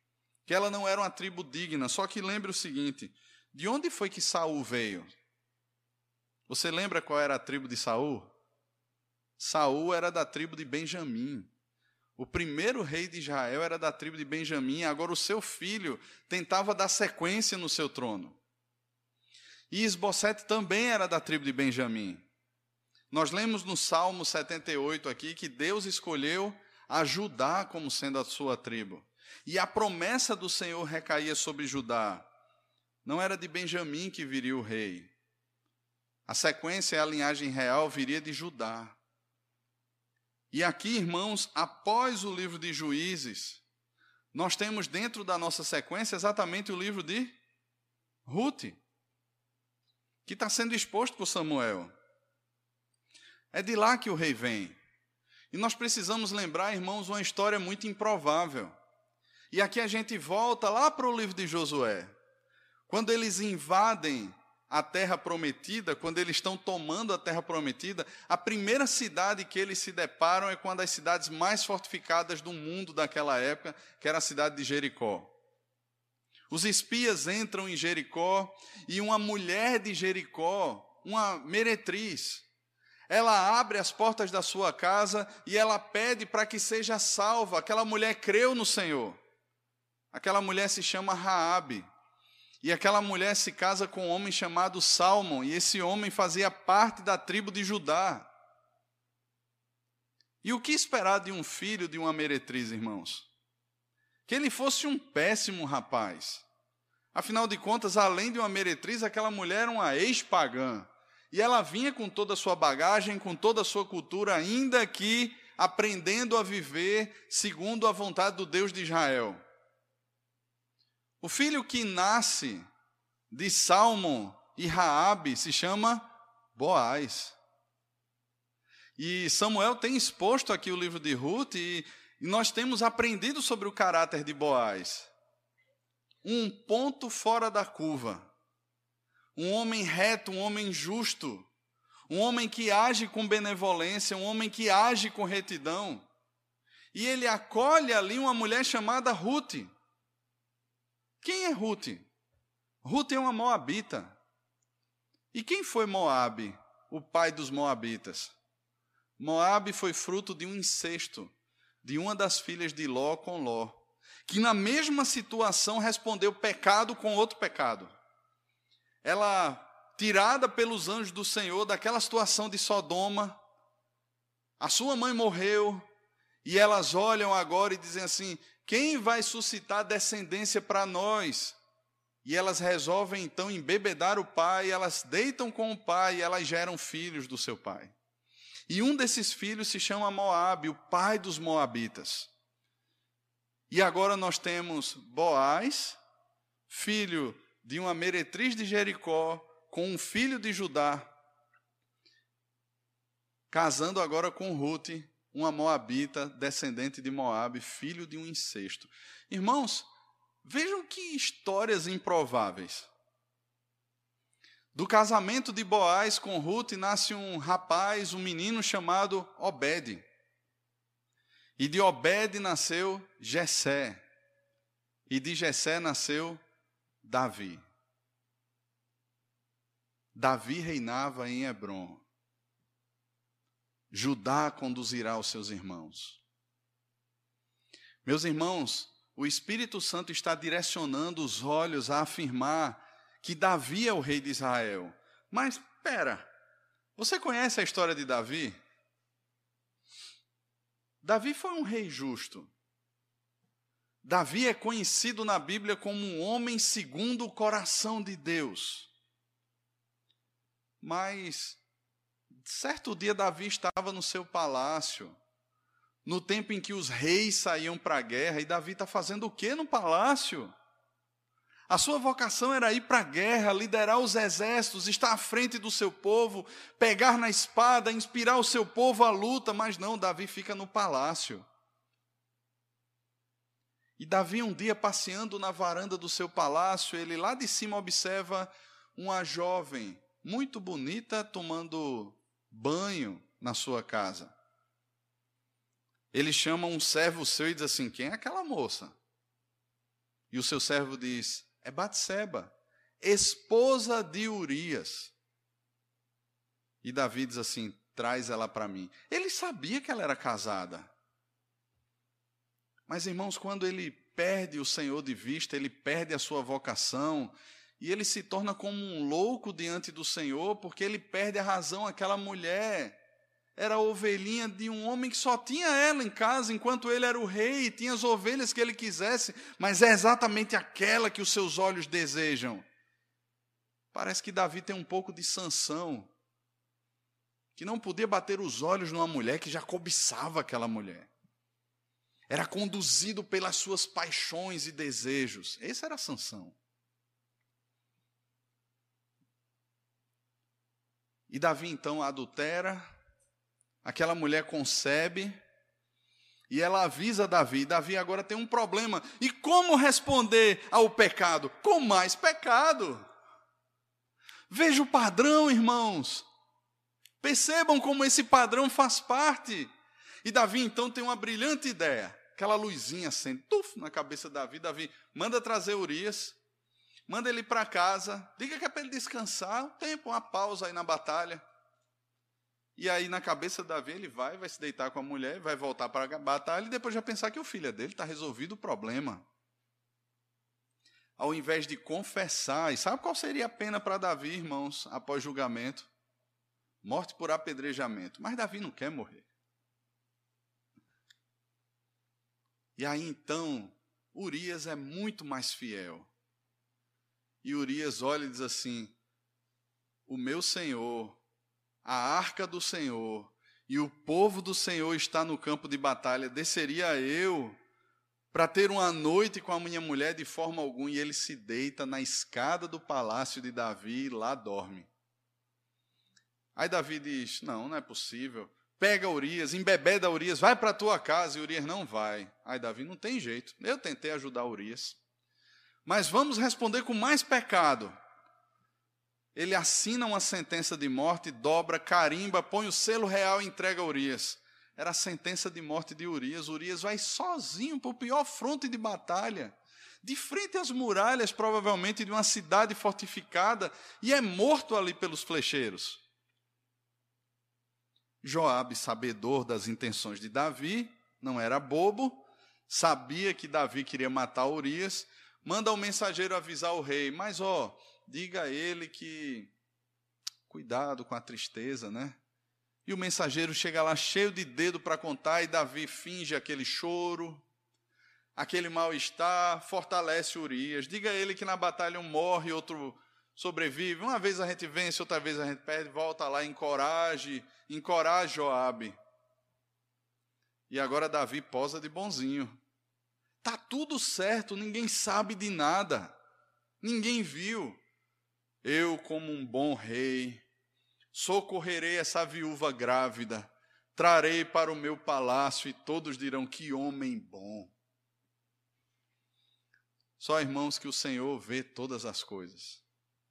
que ela não era uma tribo digna. Só que lembre o seguinte, de onde foi que Saul veio? Você lembra qual era a tribo de Saul? Saul era da tribo de Benjamim. O primeiro rei de Israel era da tribo de Benjamim, agora o seu filho tentava dar sequência no seu trono. E Isbosete também era da tribo de Benjamim. Nós lemos no Salmo setenta e oito aqui que Deus escolheu a Judá como sendo a sua tribo. E a promessa do Senhor recaía sobre Judá. Não era de Benjamim que viria o rei. A sequência, a linhagem real, viria de Judá. E aqui, irmãos, após o livro de Juízes, nós temos dentro da nossa sequência exatamente o livro de Rute, que está sendo exposto por Samuel. É de lá que o rei vem. E nós precisamos lembrar, irmãos, uma história muito improvável. E aqui a gente volta lá para o livro de Josué. Quando eles invadem a terra prometida, quando eles estão tomando a terra prometida, a primeira cidade que eles se deparam é com uma das cidades mais fortificadas do mundo daquela época, que era a cidade de Jericó. Os espias entram em Jericó e uma mulher de Jericó, uma meretriz, ela abre as portas da sua casa e ela pede para que seja salva. Aquela mulher creu no Senhor. Aquela mulher se chama Raabe. E aquela mulher se casa com um homem chamado Salmão, e esse homem fazia parte da tribo de Judá. E o que esperar de um filho de uma meretriz, irmãos? Que ele fosse um péssimo rapaz. Afinal de contas, além de uma meretriz, aquela mulher era uma ex-pagã. E ela vinha com toda a sua bagagem, com toda a sua cultura, ainda que aprendendo a viver segundo a vontade do Deus de Israel. O filho que nasce de Salmão e Raabe se chama Boaz. E Samuel tem exposto aqui o livro de Rute e nós temos aprendido sobre o caráter de Boaz. Um ponto fora da curva. Um homem reto, um homem justo. Um homem que age com benevolência, um homem que age com retidão. E ele acolhe ali uma mulher chamada Rute. Quem é Rute? Rute é uma moabita. E quem foi Moabe, o pai dos moabitas? Moabe foi fruto de um incesto, de uma das filhas de Ló com Ló, que na mesma situação respondeu pecado com outro pecado. Ela, tirada pelos anjos do Senhor daquela situação de Sodoma, a sua mãe morreu, e elas olham agora e dizem assim, quem vai suscitar descendência para nós? E elas resolvem então embebedar o pai, elas deitam com o pai e elas geram filhos do seu pai. E um desses filhos se chama Moabe, o pai dos moabitas. E agora nós temos Boaz, filho de uma meretriz de Jericó, com um filho de Judá, casando agora com Rute, uma moabita, descendente de Moabe, filho de um incesto. Irmãos, vejam que histórias improváveis. Do casamento de Boaz com Rute nasce um rapaz, um menino chamado Obed. E de Obed nasceu Jessé. E de Jessé nasceu Davi. Davi reinava em Hebrom. Judá conduzirá os seus irmãos. Meus irmãos, o Espírito Santo está direcionando os olhos a afirmar que Davi é o rei de Israel. Mas, espera, você conhece a história de Davi? Davi foi um rei justo. Davi é conhecido na Bíblia como um homem segundo o coração de Deus. Mas, certo dia, Davi estava no seu palácio, no tempo em que os reis saíam para a guerra, e Davi está fazendo o que no palácio? A sua vocação era ir para a guerra, liderar os exércitos, estar à frente do seu povo, pegar na espada, inspirar o seu povo à luta, mas não, Davi fica no palácio. E Davi, um dia, passeando na varanda do seu palácio, ele lá de cima observa uma jovem muito bonita tomando banho na sua casa. Ele chama um servo seu e diz assim, quem é aquela moça? E o seu servo diz, é Batseba, esposa de Urias. E Davi diz assim, traz ela para mim. Ele sabia que ela era casada. Mas, irmãos, quando ele perde o Senhor de vista, ele perde a sua vocação, e ele se torna como um louco diante do Senhor, porque ele perde a razão. Aquela mulher era a ovelhinha de um homem que só tinha ela em casa, enquanto ele era o rei, e tinha as ovelhas que ele quisesse, mas é exatamente aquela que os seus olhos desejam. Parece que Davi tem um pouco de Sansão, que não podia bater os olhos numa mulher que já cobiçava aquela mulher. Era conduzido pelas suas paixões e desejos. Esse era Sansão. E Davi então adultera, aquela mulher concebe, e ela avisa Davi. Davi agora tem um problema. E como responder ao pecado? Com mais pecado. Veja o padrão, irmãos. Percebam como esse padrão faz parte. E Davi então tem uma brilhante ideia. Aquela luzinha acende, tuf, na cabeça de Davi. Davi manda trazer Urias, manda ele para casa, diga que é para ele descansar, um tempo, uma pausa aí na batalha. E aí na cabeça de Davi ele vai, vai se deitar com a mulher, vai voltar para a batalha e depois já pensar que o filho dele está resolvido o problema. Ao invés de confessar, e sabe qual seria a pena para Davi, irmãos, após julgamento? Morte por apedrejamento. Mas Davi não quer morrer. E aí então, Urias é muito mais fiel. E Urias olha e diz assim, o meu Senhor, a arca do Senhor, e o povo do Senhor está no campo de batalha, desceria eu para ter uma noite com a minha mulher de forma alguma. E ele se deita na escada do palácio de Davi e lá dorme. Aí Davi diz, não, não é possível. Pega Urias, embebeda Urias, vai para a tua casa. E Urias não vai. Aí Davi, não tem jeito. Eu tentei ajudar Urias. Mas vamos responder com mais pecado. Ele assina uma sentença de morte, dobra, carimba, põe o selo real e entrega a Urias. Era a sentença de morte de Urias. Urias vai sozinho para o pior fronte de batalha, de frente às muralhas, provavelmente, de uma cidade fortificada, e é morto ali pelos flecheiros. Joabe, sabedor das intenções de Davi, não era bobo, sabia que Davi queria matar Urias, manda o mensageiro avisar o rei, mas ó, diga a ele que cuidado com a tristeza, né? E o mensageiro chega lá cheio de dedo para contar, e Davi finge aquele choro, aquele mal-estar, fortalece Urias, diga a ele que na batalha um morre, outro sobrevive, uma vez a gente vence, outra vez a gente perde, volta lá, encoraje, encoraje Joabe. E agora Davi posa de bonzinho. Tá tudo certo, ninguém sabe de nada, ninguém viu. Eu, como um bom rei, socorrerei essa viúva grávida, trarei para o meu palácio e todos dirão, que homem bom. Só, irmãos, que o Senhor vê todas as coisas.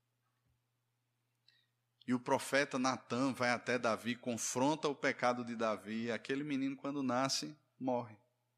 E o profeta Natã vai até Davi, confronta o pecado de Davi, e aquele menino, quando nasce, morre.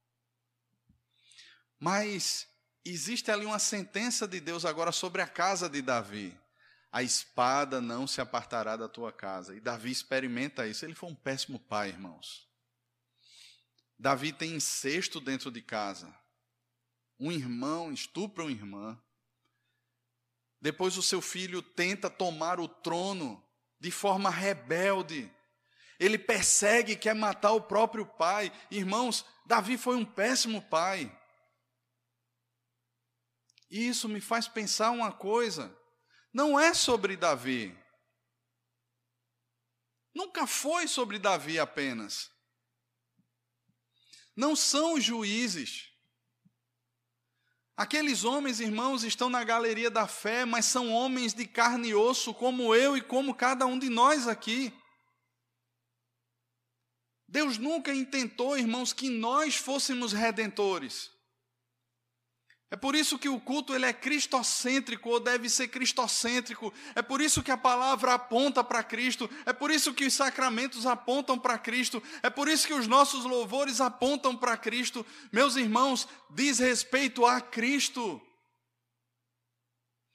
Mas existe ali uma sentença de Deus agora sobre a casa de Davi. A espada não se apartará da tua casa. E Davi experimenta isso. Ele foi um péssimo pai, irmãos. Davi tem incesto dentro de casa. Um irmão estupra uma irmã. Depois o seu filho tenta tomar o trono de forma rebelde. Ele persegue e quer matar o próprio pai. Irmãos, Davi foi um péssimo pai. E isso me faz pensar uma coisa. Não é sobre Davi. Nunca foi sobre Davi apenas. Não são os juízes. Aqueles homens, irmãos, estão na galeria da fé, mas são homens de carne e osso, como eu e como cada um de nós aqui. Deus nunca intentou, irmãos, que nós fôssemos redentores. É por isso que o culto ele é cristocêntrico, ou deve ser cristocêntrico. É por isso que a palavra aponta para Cristo. É por isso que os sacramentos apontam para Cristo. É por isso que os nossos louvores apontam para Cristo. Meus irmãos, diz respeito a Cristo.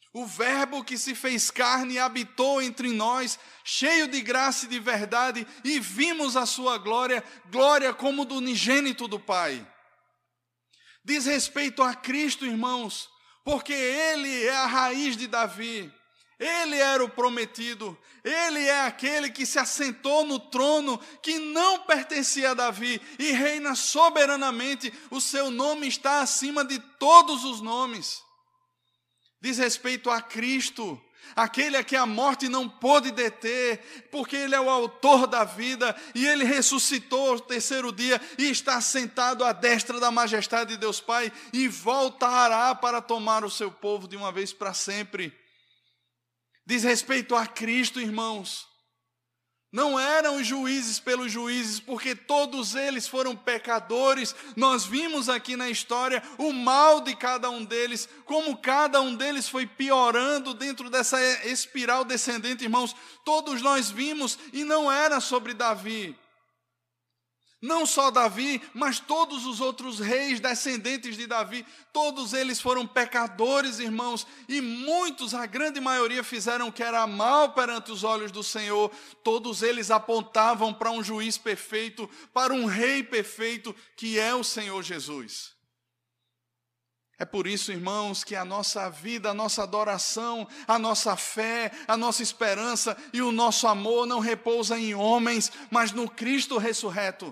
O Verbo que se fez carne e habitou entre nós, cheio de graça e de verdade, e vimos a sua glória, glória como do unigênito do Pai. Diz respeito a Cristo, irmãos, porque Ele é a raiz de Davi. Ele era o prometido, Ele é aquele que se assentou no trono que não pertencia a Davi e reina soberanamente. O seu nome está acima de todos os nomes. Diz respeito a Cristo, aquele a que a morte não pôde deter, porque Ele é o autor da vida, e Ele ressuscitou ao terceiro dia, e está sentado à destra da majestade de Deus Pai, e voltará para tomar o seu povo de uma vez para sempre. Diz respeito a Cristo, irmãos. Não eram juízes pelos juízes, porque todos eles foram pecadores. Nós vimos aqui na história o mal de cada um deles, como cada um deles foi piorando dentro dessa espiral descendente, irmãos. Todos nós vimos, e não era sobre Davi. Não só Davi, mas todos os outros reis descendentes de Davi, todos eles foram pecadores, irmãos, e muitos, a grande maioria, fizeram o que era mal perante os olhos do Senhor. Todos eles apontavam para um juiz perfeito, para um rei perfeito, que é o Senhor Jesus. É por isso, irmãos, que a nossa vida, a nossa adoração, a nossa fé, a nossa esperança e o nosso amor não repousa em homens, mas no Cristo ressurreto.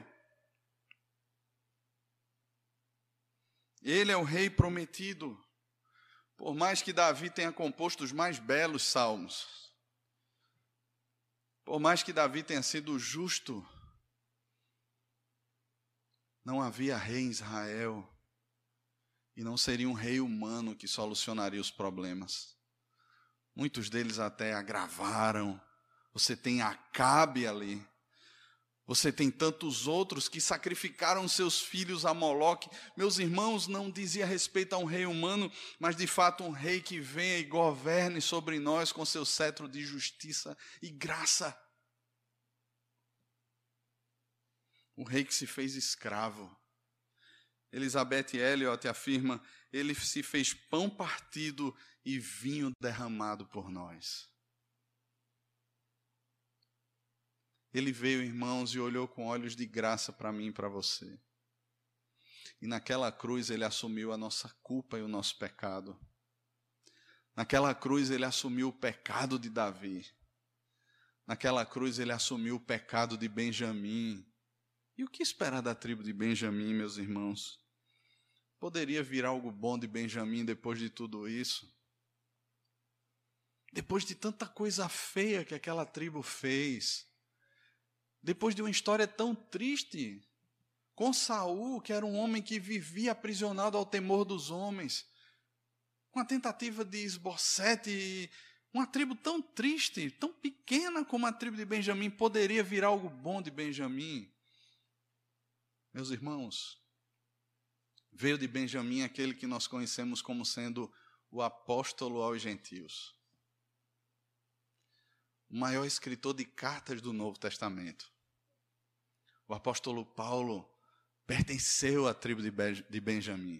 Ele é o rei prometido. Por mais que Davi tenha composto os mais belos salmos, por mais que Davi tenha sido justo, não havia rei em Israel, e não seria um rei humano que solucionaria os problemas. Muitos deles até agravaram. Você tem Acabe ali. Você tem tantos outros que sacrificaram seus filhos a Moloque. Meus irmãos, não dizia respeito a um rei humano, mas de fato um rei que venha e governe sobre nós com seu cetro de justiça e graça. O rei que se fez escravo. Elizabeth Elliot afirma, ele se fez pão partido e vinho derramado por nós. Ele veio, irmãos, e olhou com olhos de graça para mim e para você. E naquela cruz ele assumiu a nossa culpa e o nosso pecado. Naquela cruz ele assumiu o pecado de Davi. Naquela cruz ele assumiu o pecado de Benjamim. E o que esperar da tribo de Benjamim, meus irmãos? Poderia vir algo bom de Benjamim depois de tudo isso? Depois de tanta coisa feia que aquela tribo fez? Depois de uma história tão triste, com Saul, que era um homem que vivia aprisionado ao temor dos homens, com a tentativa de Isbosete, uma tribo tão triste, tão pequena como a tribo de Benjamim, poderia vir algo bom de Benjamim? Meus irmãos, veio de Benjamim aquele que nós conhecemos como sendo o apóstolo aos gentios. O maior escritor de cartas do Novo Testamento. O apóstolo Paulo pertenceu à tribo de Benjamim.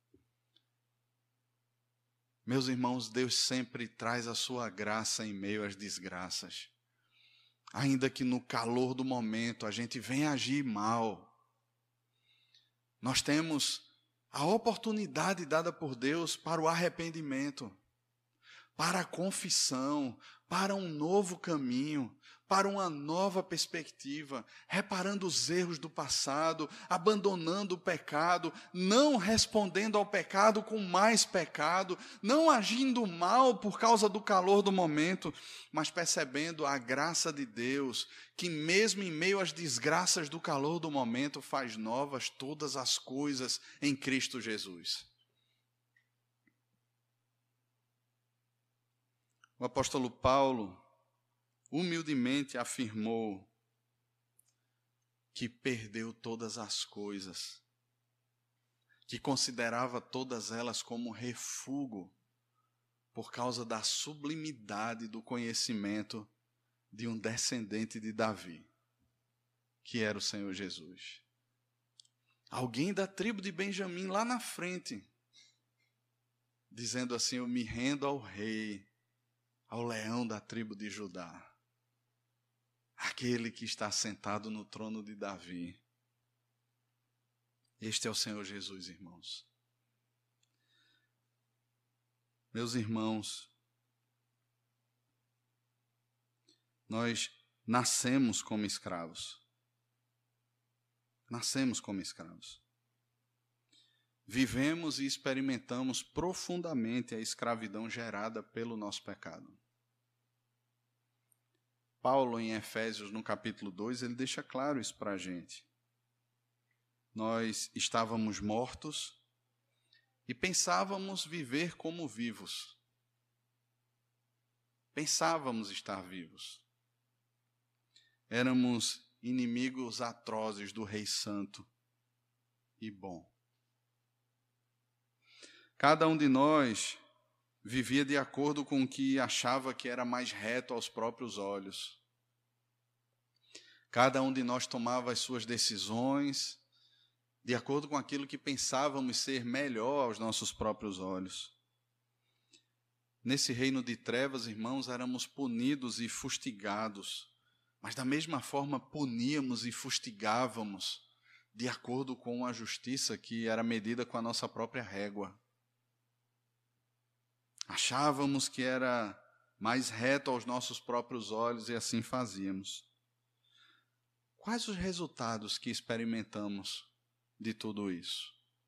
Meus irmãos, Deus sempre traz a sua graça em meio às desgraças. Ainda que no calor do momento a gente venha agir mal, nós temos a oportunidade dada por Deus para o arrependimento, para a confissão, para um novo caminho, para uma nova perspectiva, reparando os erros do passado, abandonando o pecado, não respondendo ao pecado com mais pecado, não agindo mal por causa do calor do momento, mas percebendo a graça de Deus, que mesmo em meio às desgraças do calor do momento, faz novas todas as coisas em Cristo Jesus. O apóstolo Paulo humildemente afirmou que perdeu todas as coisas, que considerava todas elas como refúgio por causa da sublimidade do conhecimento de um descendente de Davi, que era o Senhor Jesus. Alguém da tribo de Benjamim lá na frente, dizendo assim: eu me rendo ao rei, ao leão da tribo de Judá, aquele que está sentado no trono de Davi. Este é o Senhor Jesus, irmãos. Meus irmãos, nós nascemos como escravos. Nascemos como escravos. Vivemos e experimentamos profundamente a escravidão gerada pelo nosso pecado. Paulo, em Efésios, no capítulo dois, ele deixa claro isso para a gente. Nós estávamos mortos e pensávamos viver como vivos. Pensávamos estar vivos. Éramos inimigos atrozes do Rei Santo e bom. Cada um de nós vivia de acordo com o que achava que era mais reto aos próprios olhos. Cada um de nós tomava as suas decisões de acordo com aquilo que pensávamos ser melhor aos nossos próprios olhos. Nesse reino de trevas, irmãos, éramos punidos e fustigados, mas da mesma forma puníamos e fustigávamos de acordo com a justiça que era medida com a nossa própria régua. Achávamos que era mais reto aos nossos próprios olhos e assim fazíamos. Quais os resultados que experimentamos de tudo isso?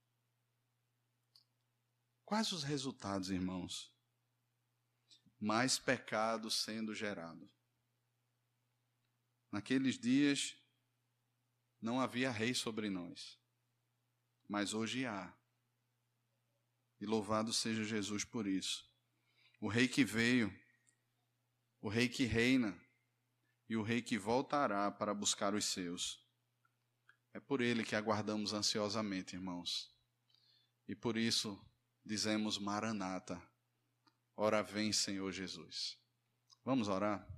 Quais os resultados, irmãos? Mais pecado sendo gerado. Naqueles dias não havia rei sobre nós, mas hoje há. E louvado seja Jesus por isso. O rei que veio, o rei que reina e o rei que voltará para buscar os seus. É por ele que aguardamos ansiosamente, irmãos. E por isso dizemos Maranata, ora vem, Senhor Jesus. Vamos orar?